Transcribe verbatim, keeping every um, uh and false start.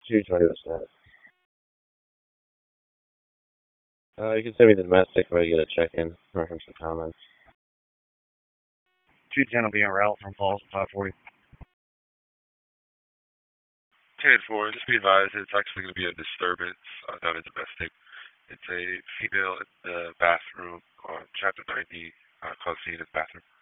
two twenty percent. Uh, you can send me the domestic if I get a check-in reference to comments. two ten will be en route from Falls at five forty. ten four, just be advised, it's actually going to be a disturbance uh, down at domestic. It's a female in the bathroom on chapter ninety, uh, caused scene in the bathroom.